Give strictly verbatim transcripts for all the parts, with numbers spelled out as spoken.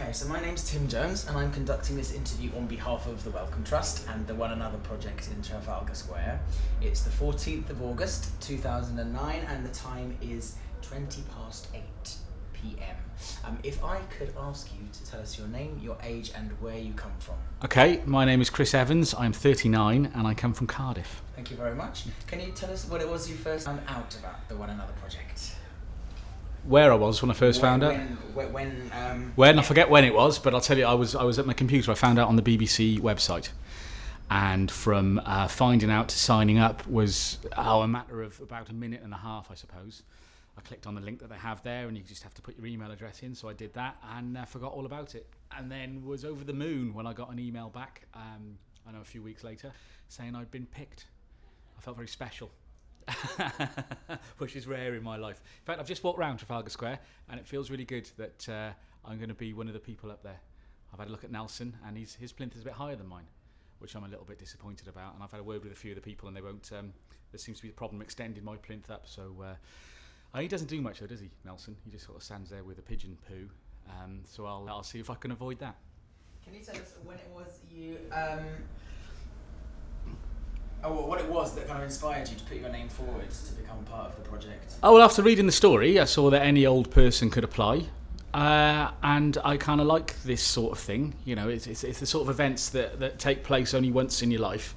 Okay, so my name's Tim Jones, and I'm conducting this interview on behalf of the Wellcome Trust and the One Another project in Trafalgar Square. It's the fourteenth of August two thousand nine, and the time is twenty past eight p.m. Um, if I could ask you to tell us your name, your age, and where you come from. Okay, my name is Chris Evans, I'm thirty-nine, and I come from Cardiff. Thank you very much. Can you tell us what it was you first found out about the One Another project? Where I was when I first when, found out? When, when, um, when yeah. I forget when it was, but I'll tell you, I was I was at my computer. I found out on the B B C website, and from uh, finding out to signing up was oh, a matter of about a minute and a half, I suppose. I clicked on the link that they have there, and you just have to put your email address in. So I did that, and uh, forgot all about it, and then was over the moon when I got an email back. Um, I know a few weeks later, saying I'd been picked. I felt very special. Which is rare in my life. In fact, I've just walked around Trafalgar Square and it feels really good that uh, I'm going to be one of the people up there. I've had a look at Nelson and he's, his plinth is a bit higher than mine, which I'm a little bit disappointed about, and I've had a word with a few of the people and they won't um, there seems to be a problem extending my plinth up, so uh, he doesn't do much though, does he, Nelson? He just sort of stands there with a pigeon poo, um, so I'll, I'll see if I can avoid that. Can you tell us when it was you um Oh, well, what it was that kind of inspired you to put your name forward to become part of the project? Oh, well, after reading the story, I saw that any old person could apply. Uh, and I kind of like this sort of thing. You know, it's, it's, it's the sort of events that, that take place only once in your life.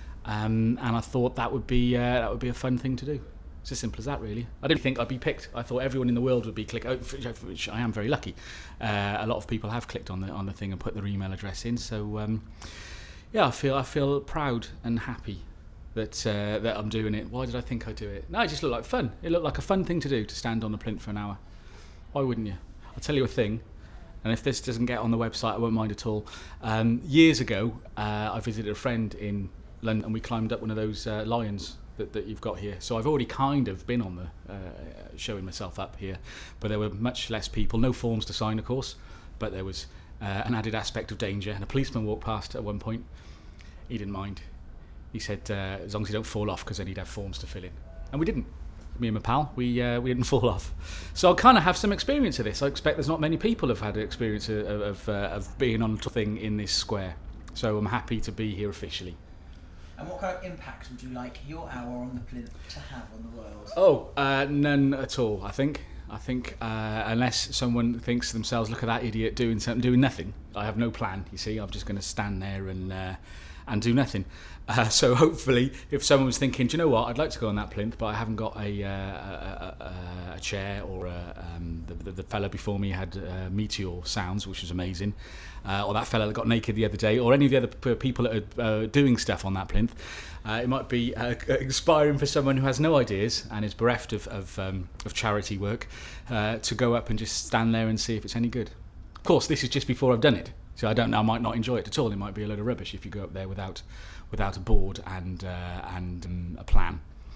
Um, and I thought that would be uh, that would be a fun thing to do. It's as simple as that, really. I didn't think I'd be picked. I thought everyone in the world would be click, oh, which I am very lucky. Uh, a lot of people have clicked on the on the thing and put their email address in. So um, yeah, I feel I feel proud and happy that uh, that I'm doing it. Why did I think I'd do it? No, it just looked like fun. It looked like a fun thing to do, to stand on the plinth for an hour. Why wouldn't you? I'll tell you a thing, and if this doesn't get on the website, I won't mind at all. Um, years ago, uh, I visited a friend in London, and we climbed up one of those uh, lions that, that you've got here. So I've already kind of been on the uh, showing myself up here, but there were much less people, no forms to sign, of course, but there was uh, an added aspect of danger, and a policeman walked past at one point. He didn't mind. He said, uh, as long as you don't fall off, because then he'd have forms to fill in. And we didn't. Me and my pal, we uh, we didn't fall off. So I kind of have some experience of this. I expect there's not many people who've had experience of of, uh, of being on a thing in this square. So I'm happy to be here officially. And what kind of impact would you like your hour on the plinth to have on the world? Oh, uh, none at all, I think. I think uh, unless someone thinks to themselves, look at that idiot doing something, doing nothing. I have no plan, you see. I'm just going to stand there and... Uh, and do nothing. Uh, so hopefully, if someone was thinking, do you know what, I'd like to go on that plinth, but I haven't got a, uh, a, a, a chair, or a, um, the, the, the fella before me had uh, Meteor sounds, which was amazing, uh, or that fella that got naked the other day, or any of the other p- people that are uh, doing stuff on that plinth, uh, it might be uh, inspiring for someone who has no ideas and is bereft of, of, um, of charity work uh, to go up and just stand there and see if it's any good. Of course, this is just before I've done it. So I don't know. I might not enjoy it at all. It might be a load of rubbish if you go up there without, without a board and uh, and um, a plan.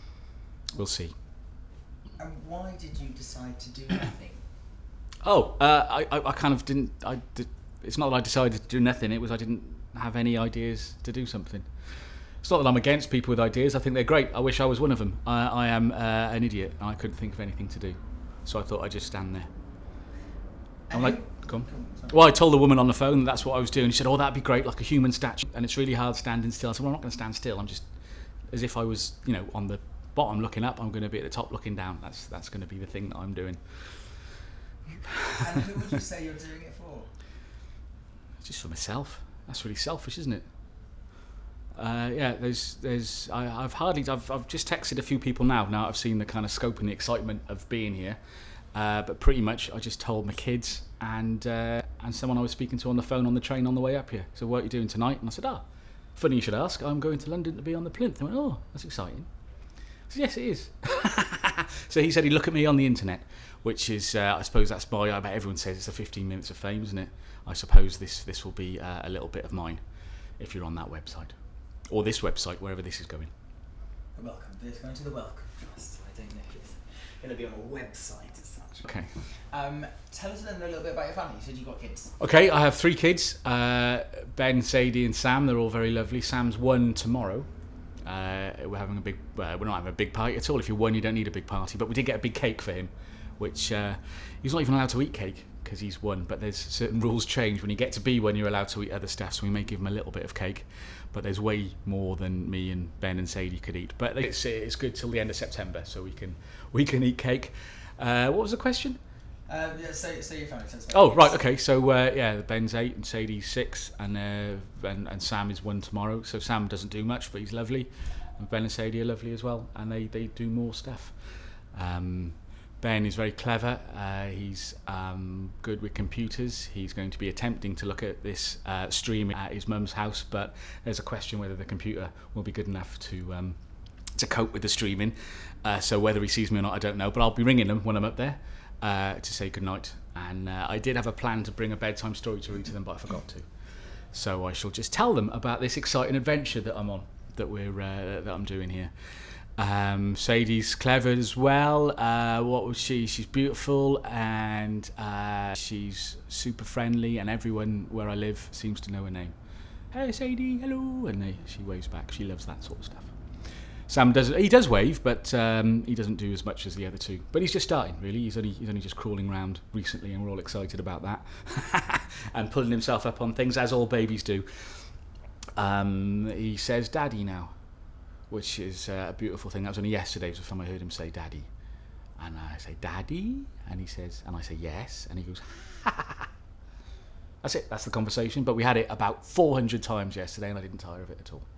We'll see. And why did you decide to do nothing? Oh, uh, I, I I kind of didn't. I did, it's not that I decided to do nothing. It was I didn't have any ideas to do something. It's not that I'm against people with ideas. I think they're great. I wish I was one of them. I, I am uh, an idiot. And I couldn't think of anything to do, so I thought I'd just stand there. I'm like. Come. Well, I told the woman on the phone that that's what I was doing. She said, oh, that'd be great, like a human statue. And it's really hard standing still. I said, well, I'm not going to stand still. I'm just, as if I was, you know, on the bottom looking up, I'm going to be at the top looking down. That's that's going to be the thing that I'm doing. And who would you say you're doing it for? Just for myself. That's really selfish, isn't it? Uh, yeah, there's, there's, I, I've hardly, I've, I've just texted a few people now. Now I've seen the kind of scope and the excitement of being here. Uh, but pretty much, I just told my kids and uh, and someone I was speaking to on the phone on the train on the way up here. So, what are you doing tonight? And I said, ah, oh, funny you should ask. I'm going to London to be on the plinth. I went, oh, that's exciting. I said, yes, it is. So he said he'd look at me on the internet, which is, uh, I suppose that's by, I bet everyone says it's the fifteen minutes of fame, isn't it? I suppose this this will be uh, a little bit of mine if you're on that website. Or this website, wherever this is going. Welcome. It's going to the Wellcome Trust. I don't know if it's going to be on a website. Okay. Um, tell us a little bit about your family. You said you got kids. Okay, I have three kids. Uh, Ben, Sadie, and Sam. They're all very lovely. Sam's one tomorrow. Uh, we're having a big. Uh, we're not having a big party at all. If you're one, you don't need a big party. But we did get a big cake for him, which uh, he's not even allowed to eat cake because he's one, but there's certain rules change when you get to B one. You're allowed to eat other stuff, so we may give him a little bit of cake, but there's way more than me and Ben and Sadie could eat. But it's it's good till the end of September, so we can we can eat cake. Uh, what was the question? Uh, yeah, say, say your family. Oh, right, okay. So, uh, yeah, Ben's eight and Sadie's six, and, uh, and and Sam is one tomorrow. So Sam doesn't do much, but he's lovely. And Ben and Sadie are lovely as well, and they, they do more stuff. Um, Ben is very clever. Uh, he's um, good with computers. He's going to be attempting to look at this uh, stream at his mum's house, but there's a question whether the computer will be good enough to um, to cope with the streaming. Uh, so whether he sees me or not, I don't know. But I'll be ringing him when I'm up there uh, to say goodnight. And uh, I did have a plan to bring a bedtime story to read to them, but I forgot to. So I shall just tell them about this exciting adventure that I'm on, that we're uh, that I'm doing here. Um, Sadie's clever as well. Uh, what was she? She's beautiful, and uh, she's super friendly, and everyone where I live seems to know her name. Hey Sadie, hello, and they, she waves back. She loves that sort of stuff. Sam does he does wave, but um, he doesn't do as much as the other two. But he's just starting, really. He's only he's only just crawling around recently, and we're all excited about that, and pulling himself up on things as all babies do. Um, he says "Daddy" now, which is uh, a beautiful thing. That was only yesterday, was the time I heard him say "Daddy," and I say "Daddy," and he says, and I say "Yes," and he goes, "Ha ha ha." That's it. That's the conversation. But we had it about four hundred times yesterday, and I didn't tire of it at all.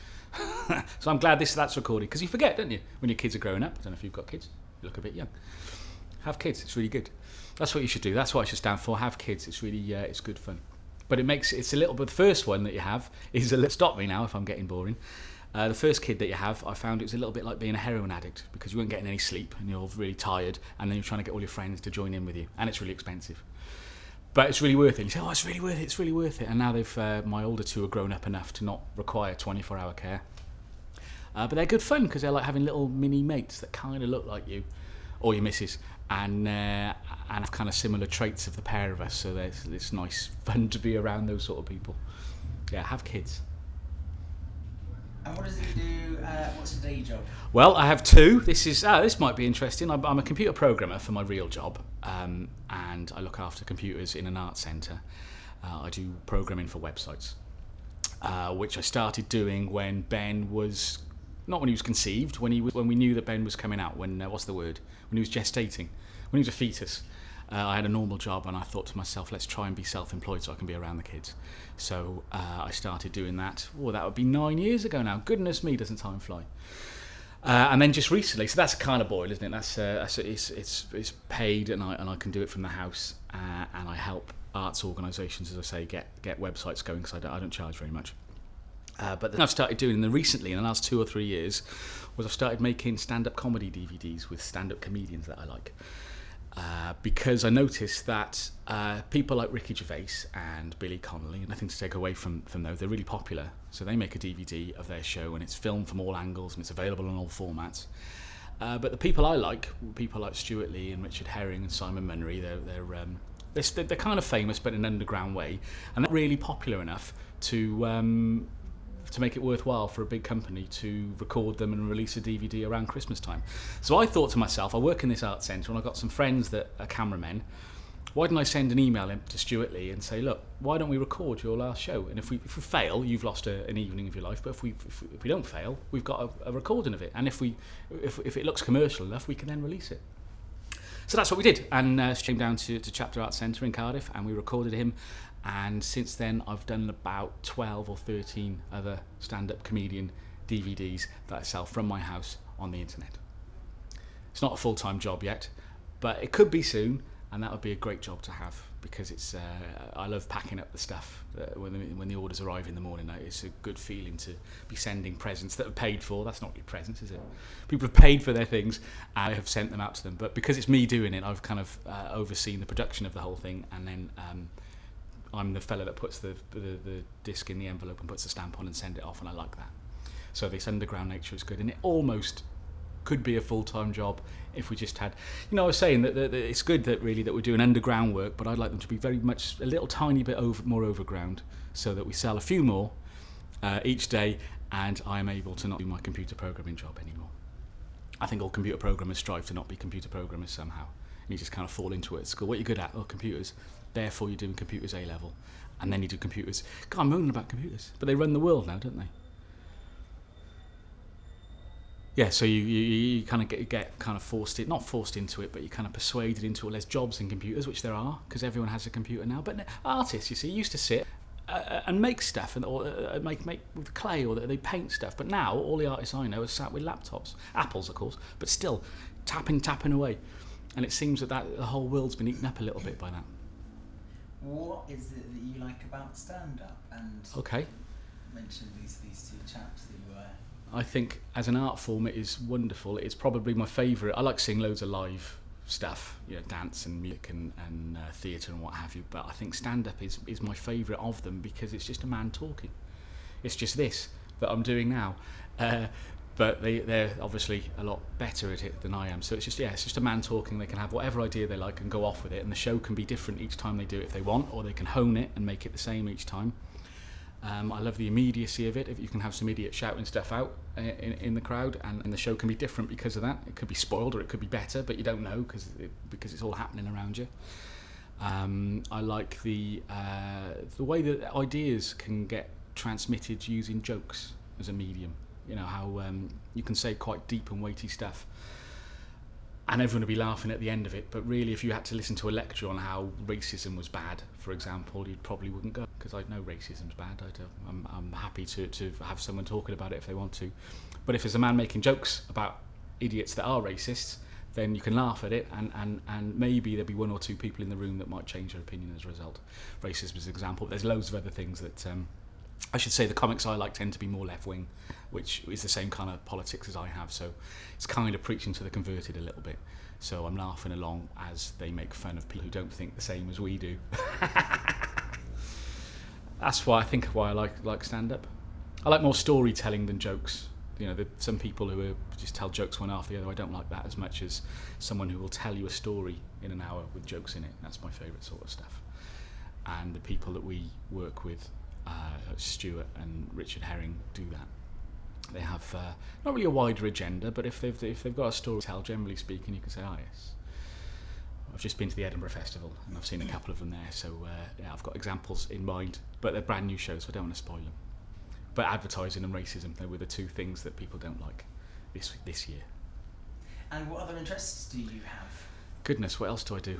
So I'm glad this that's recorded, because you forget, don't you, when your kids are growing up. I don't know if you've got kids. You look a bit young. Have kids. It's really good. That's what you should do. That's what I should stand for. Have kids. It's really uh, it's good fun. But it makes it's a little bit. The first one that you have is a little. Stop me now if I'm getting boring. Uh, the first kid that you have, I found it was a little bit like being a heroin addict, because you weren't getting any sleep and you're really tired, and then you're trying to get all your friends to join in with you, and it's really expensive. But it's really worth it. You say, oh, it's really worth it, it's really worth it. And now they've, uh, my older two are grown up enough to not require twenty-four hour care. Uh, but they're good fun, because they're like having little mini mates that kind of look like you, or your missus, and uh, and have kind of similar traits of the pair of us. So there's, it's nice fun to be around those sort of people. Yeah, have kids. And what does he do? Uh, what's his day job? Well, I have two. This is uh, this might be interesting. I'm, I'm a computer programmer for my real job, um, and I look after computers in an art centre. Uh, I do programming for websites, uh, which I started doing when Ben was not when he was conceived, when he was, when we knew that Ben was coming out. When uh, what's the word? When he was gestating, when he was a fetus. Uh, I had a normal job, and I thought to myself, let's try and be self-employed so I can be around the kids. So uh, I started doing that. Oh, that would be nine years ago now. Goodness me, doesn't time fly? Uh, and then just recently, so that's a kind of boil, isn't it? That's, uh, that's it's it's it's paid, and I and I can do it from the house, uh, and I help arts organisations, as I say, get get websites going, because I don't, I don't charge very much. Uh, but then I've started doing them recently, in the last two or three years, was I've started making stand-up comedy D V Ds with stand-up comedians that I like. Uh, because I noticed that uh, people like Ricky Gervais and Billy Connolly, nothing to take away from, from those, they're really popular. So they make a D V D of their show, and it's filmed from all angles, and it's available in all formats. Uh, but the people I like, people like Stuart Lee and Richard Herring and Simon Munnery, they're they're, um, they're they're kind of famous, but in an underground way, and they're really popular enough to um, to make it worthwhile for a big company to record them and release a D V D around Christmas time. So I thought to myself, I work in this art centre, and I've got some friends that are cameramen. Why didn't I send an email to Stuart Lee and say, look, why don't we record your last show? And if we if we fail, you've lost a, an evening of your life. But if we if, if we don't fail, we've got a, a recording of it. And if we if if it looks commercial enough, we can then release it. So that's what we did. And uh, came down to, to Chapter Art Centre in Cardiff, and we recorded him. And since then, I've done about twelve or thirteen other stand-up comedian D V Ds that I sell from my house on the internet. It's not a full-time job yet, but it could be soon, and that would be a great job to have, because it's uh, I love packing up the stuff uh, when the, when the orders arrive in the morning. It's a good feeling to be sending presents that are paid for. That's not really presents, is it? People have paid for their things, and I have sent them out to them. But because it's me doing it, I've kind of uh, overseen the production of the whole thing, and then um, I'm the fella that puts the, the the disc in the envelope and puts the stamp on and send it off, and I like that. So this underground nature is good, and it almost could be a full-time job if we just had, you know, I was saying that, that, that it's good that really that we're doing underground work, but I'd like them to be very much a little tiny bit over, more overground, so that we sell a few more uh, each day, and I'm able to not do my computer programming job anymore. I think all computer programmers strive to not be computer programmers somehow. and you just kind of fall into it at school. What are you good at? Oh, computers. Therefore, you're doing computers A level, and then you do computers. God, I'm moaning about computers, but they run the world now, don't they? Yeah, so you, you, you kind of get, get kind of forced it, not forced into it, but you kind of persuaded into it. There's jobs in computers, which there are, because everyone has a computer now. But artists, you see, used to sit uh, and make stuff, and or uh, make make with clay, or they paint stuff. But now, all the artists I know are sat with laptops, Apples, of course, but still tapping, tapping away. And it seems that, that the whole world's been eaten up a little bit by that. What is it that you like about stand-up? And okay, you mentioned these these two chaps that you were. I think as an art form it is wonderful. It's probably my favourite. I like seeing loads of live stuff, you know, dance and music and, and uh, theatre and what have you, but I think stand-up is, is my favourite of them because it's just a man talking. It's just this that I'm doing now. Uh, but they, they're obviously a lot better at it than I am. So it's just, yeah, it's just a man talking. They can have whatever idea they like and go off with it, and the show can be different each time they do it if they want, or they can hone it and make it the same each time. Um, I love the immediacy of it. If you can have some idiot shouting stuff out uh, in, in the crowd, and, and the show can be different because of that. It could be spoiled or it could be better, but you don't know because it, because it's all happening around you. Um, I like the uh, the way that ideas can get transmitted using jokes as a medium. You know, how um, you can say quite deep and weighty stuff, and everyone will be laughing at the end of it, but really if you had to listen to a lecture on how racism was bad, for example, you probably wouldn't go, because I know racism's bad. I don't, I'm, I'm happy to, to have someone talking about it if they want to. But if there's a man making jokes about idiots that are racist, then you can laugh at it, and, and, and maybe there'll be one or two people in the room that might change their opinion as a result. Racism is an example, but there's loads of other things that... Um, I should say the comics I like tend to be more left-wing, which is the same kind of politics as I have, so it's kind of preaching to the converted a little bit. So I'm laughing along as they make fun of people who don't think the same as we do. That's why I think why I like like stand-up. I like more storytelling than jokes. You know, the, some people who are, just tell jokes one after the other, I don't like that as much as someone who will tell you a story in an hour with jokes in it. That's my favourite sort of stuff. And the people that we work with, Uh, Stuart and Richard Herring, do that. They have uh, not really a wider agenda, but if they've if they've got a story to tell, generally speaking, you can say, "Ah, yes, I've just been to the Edinburgh Festival and I've seen a couple of them there, so uh, yeah, I've got examples in mind." But they're brand new shows, so I don't want to spoil them. But advertising and racism, they were the two things that people don't like this this year. And what other interests do you have? Goodness, what else do I do?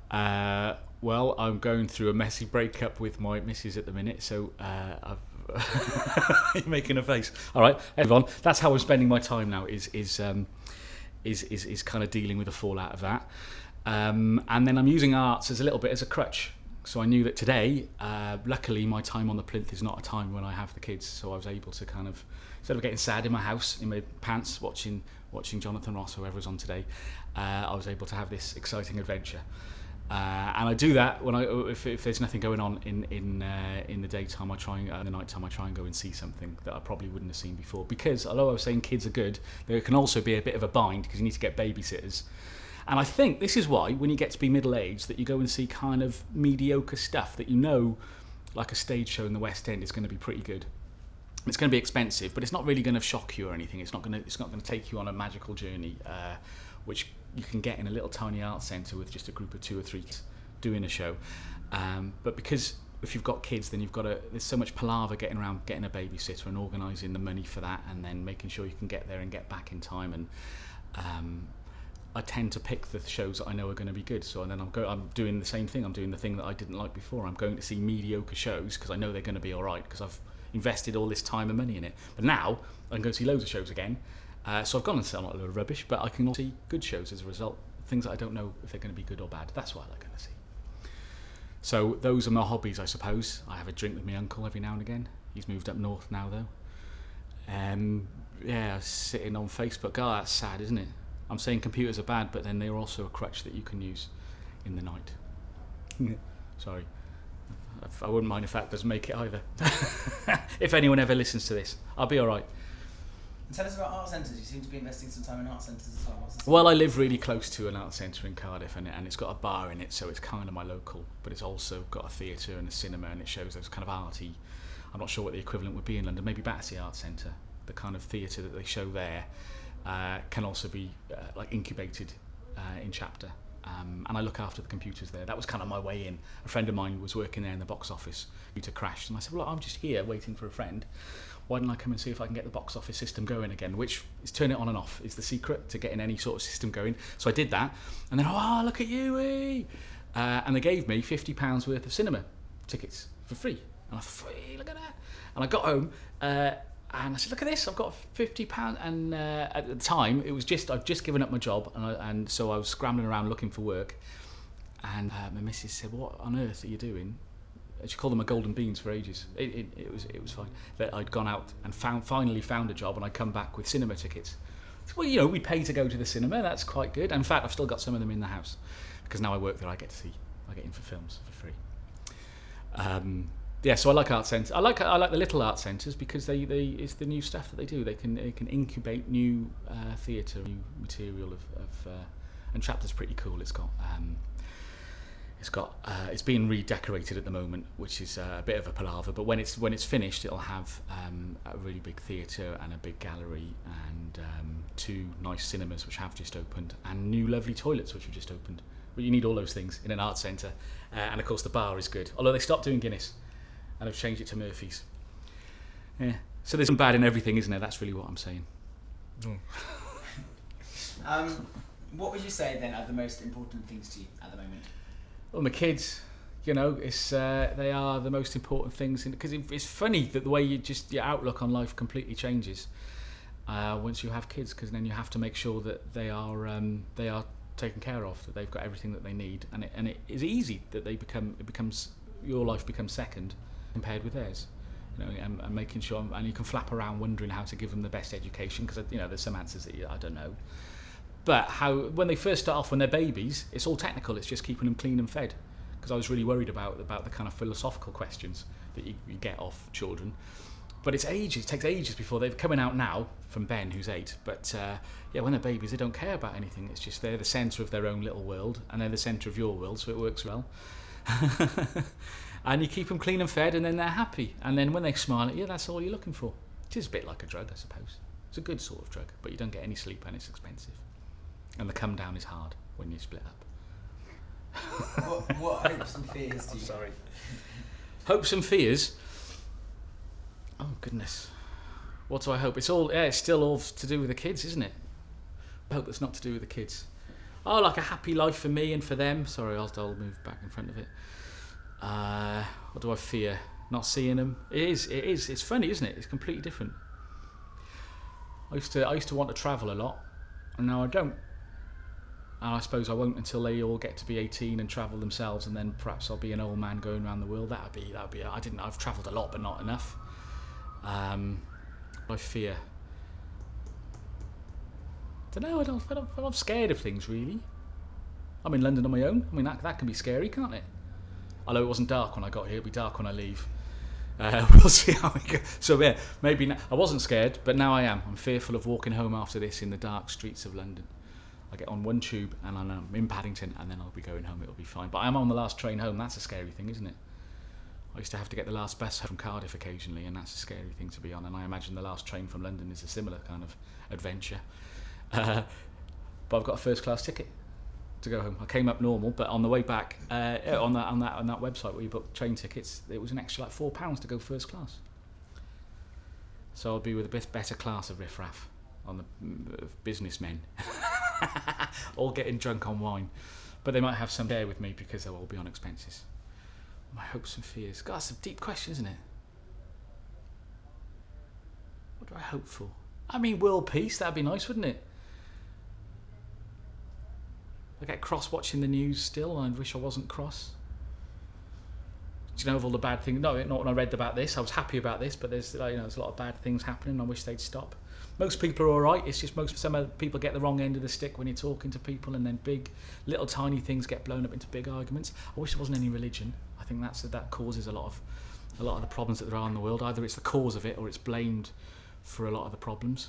Uh, well, I'm going through a messy breakup with my missus at the minute, so uh, I've you're making a face. All right, everyone. That's how I'm spending my time now. Is is um, is is is kind of dealing with the fallout of that, um, and then I'm using arts as a little bit as a crutch. So I knew that today, uh, luckily, my time on the plinth is not a time when I have the kids. So I was able to kind of, instead of getting sad in my house in my pants watching watching Jonathan Ross, whoever was on today, uh, I was able to have this exciting adventure. Uh, and I do that when I if, if there's nothing going on in in uh, in the daytime. I try and uh, in the nighttime I try and go and see something that I probably wouldn't have seen before. Because although I was saying kids are good, there can also be a bit of a bind because you need to get babysitters. And I think this is why when you get to be middle aged that you go and see kind of mediocre stuff that you know, like a stage show in the West End, is going to be pretty good. It's going to be expensive, but it's not really going to shock you or anything. It's not going to it's not going to take you on a magical journey, uh, which you can get in a little tiny art centre with just a group of two or three kids doing a show. Um, but because if you've got kids, then you've got to, there's so much palaver getting around getting a babysitter and organising the money for that, and then making sure you can get there and get back in time. And um, I tend to pick the shows that I know are going to be good. So and then I'm go, I'm doing the same thing. I'm doing the thing that I didn't like before. I'm going to see mediocre shows because I know they're going to be all right because I've invested all this time and money in it. But now I can go see loads of shows again. Uh, so I've gone and seen a lot of rubbish, but I can also see good shows as a result. Things that I don't know if they're going to be good or bad. That's what I like going to see. So those are my hobbies, I suppose. I have a drink with my uncle every now and again. He's moved up north now, though. Um, yeah, sitting on Facebook. Oh, that's sad, isn't it? I'm saying computers are bad, but then they're also a crutch that you can use in the night. Sorry. I wouldn't mind if that doesn't make it either. If anyone ever listens to this, I'll be all right. Tell us about art centres. You seem to be investing some time in art centres as well. Well, I live really close to an art centre in Cardiff, and, it, and it's got a bar in it, so it's kind of my local. But it's also got a theatre and a cinema, and it shows those kind of arty. I'm not sure what the equivalent would be in London. Maybe Battersea Art Centre, the kind of theatre that they show there, uh, can also be uh, like incubated uh, in Chapter. Um, and I look after the computers there. That was kind of my way in. A friend of mine was working there in the box office. Computer crashed, and I said, well, I'm just here waiting for a friend. Why don't I come and see if I can get the box office system going again, which is turn it on and off is the secret to getting any sort of system going. So I did that, and then, oh, look at you, eh? Uh, and they gave me fifty pounds worth of cinema tickets for free. And I thought, free, look at that. And I got home, uh, and I said, look at this, I've got fifty pounds. And uh, at the time, it was just, I'd just given up my job, and, I, and so I was scrambling around looking for work. And uh, my missus said, what on earth are you doing? She called them my golden beans for ages. It, it, it was it was fine. That I'd gone out and found finally found a job, and I'd come back with cinema tickets. So, well, you know, we pay to go to the cinema. That's quite good. In fact, I've still got some of them in the house because now I work there. I get to see. I get in for films for free. Um, yeah, so I like art centres. I like I like the little art centres because they, they it's the new stuff that they do. They can they can incubate new uh, theatre, new material of, of uh, and Chapter's pretty cool. It's got. Um, It's got uh, it's being redecorated at the moment, which is uh, a bit of a palaver. But when it's when it's finished, it'll have um, a really big theatre and a big gallery and um, two nice cinemas which have just opened, and new lovely toilets which have just opened. But you need all those things in an art centre, uh, and of course the bar is good. Although they stopped doing Guinness, and have changed it to Murphy's. Yeah. So there's some bad in everything, isn't there? That's really what I'm saying. Mm. um, what would you say then are the most important things to you at the moment? Well, my kids, you know, it's uh, they are the most important things, because it, it's funny that the way you just your outlook on life completely changes uh, once you have kids, because then you have to make sure that they are um, they are taken care of, that they've got everything that they need, and it and it is easy that they become it becomes your life becomes second compared with theirs, you know, and, and making sure, and you can flap around wondering how to give them the best education, because you know there's some answers that you, I don't know. But how when they first start off, when they're babies, it's all technical. It's just keeping them clean and fed. Because I was really worried about about the kind of philosophical questions that you, you get off children. But it's ages. It takes ages before they're coming out now from Ben, who's eight. But uh, yeah, when they're babies, they don't care about anything. It's just they're the centre of their own little world, and they're the centre of your world, so it works well. And you keep them clean and fed, and then they're happy. And then when they smile at you, that's all you're looking for. It is a bit like a drug, I suppose. It's a good sort of drug, but you don't get any sleep, and it's expensive. And the come down is hard when you split up. what, what hopes and fears do you I'm sorry. Hopes and fears? Oh, goodness. What do I hope? It's all, yeah, it's still all to do with the kids, isn't it? I hope it's not to do with the kids. Oh, like a happy life for me and for them. Sorry, I'll, I'll move back in front of it. Uh, what do I fear? Not seeing them. It is, it is. It's funny, isn't it? It's completely different. I used to, I used to want to travel a lot, and now I don't. And I suppose I won't until they all get to be eighteen and travel themselves, and then perhaps I'll be an old man going around the world. That'd be that'd be. I didn't. I've travelled a lot, but not enough. Um, I fear. I don't know. I don't. I don't. I'm scared of things really. I'm in London on my own. I mean, that that can be scary, can't it? Although it wasn't dark when I got here, it'll be dark when I leave. Uh, we'll see how it goes. So yeah, maybe now, I wasn't scared, but now I am. I'm fearful of walking home after this in the dark streets of London. I get on one tube and I'm in Paddington, and then I'll be going home. It'll be fine. But I'm on the last train home. That's a scary thing, isn't it? I used to have to get the last bus home from Cardiff occasionally, and that's a scary thing to be on. And I imagine the last train from London is a similar kind of adventure. Uh, but I've got a first class ticket to go home. I came up normal, but on the way back, uh, on that on that on that website where you book train tickets, it was an extra like four pounds to go first class. So I'll be with a bit better class of riffraff on the uh, businessmen. All getting drunk on wine, but they might have some share with me because they'll all be on expenses. My hopes and fears. God, that's a deep question, isn't it? What do I hope for? I mean, world peace. That'd be nice, wouldn't it? I get cross watching the news still, and I wish I wasn't cross. Do you know of all the bad things? No, not when I read about this. I was happy about this, but there's, you know, there's a lot of bad things happening. I wish they'd stop. Most people are all right. It's just most some other people get the wrong end of the stick when you're talking to people, and then big, little tiny things get blown up into big arguments. I wish there wasn't any religion. I think that's that causes a lot of a lot of the problems that there are in the world. Either it's the cause of it, or it's blamed for a lot of the problems.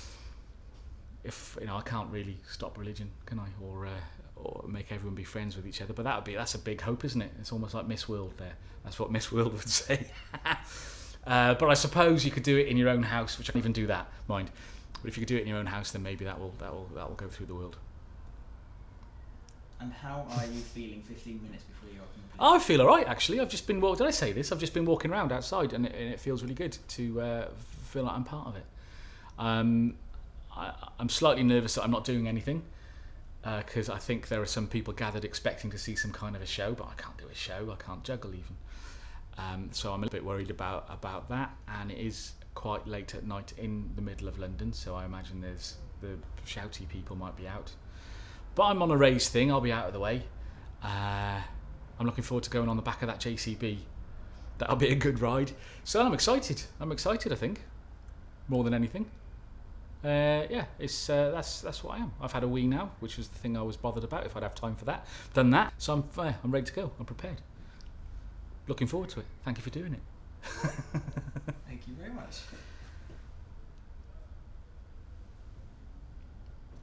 If you know, I can't really stop religion, can I? Or uh, or make everyone be friends with each other. But that would be that's a big hope, isn't it? It's almost like Miss World there. That's what Miss World would say. Uh, but I suppose you could do it in your own house, which I can't even do that, mind. But if you could do it in your own house, then maybe that will that will that will go through the world. And how are you feeling fifteen minutes before you open the I feel all right, actually. I've just been walking. Did I say this? I've just been walking around outside, and it, and it feels really good to uh, feel like I'm part of it. Um, I, I'm slightly nervous that I'm not doing anything because uh, I think there are some people gathered expecting to see some kind of a show, but I can't do a show. I can't juggle even. Um, so I'm a little bit worried about about that, and it is quite late at night in the middle of London, so I imagine there's the shouty people might be out. But I'm on a race thing. I'll be out of the way. Uh, I'm looking forward to going on the back of that J C B. That'll be a good ride. So I'm excited. I'm excited. I think more than anything. Uh, yeah, it's uh, that's that's what I am. I've had a wee now, which was the thing I was bothered about. If I'd have time for that, done that. So I'm uh, I'm ready to go. I'm prepared. Looking forward to it. Thank you for doing it. Thank you very much.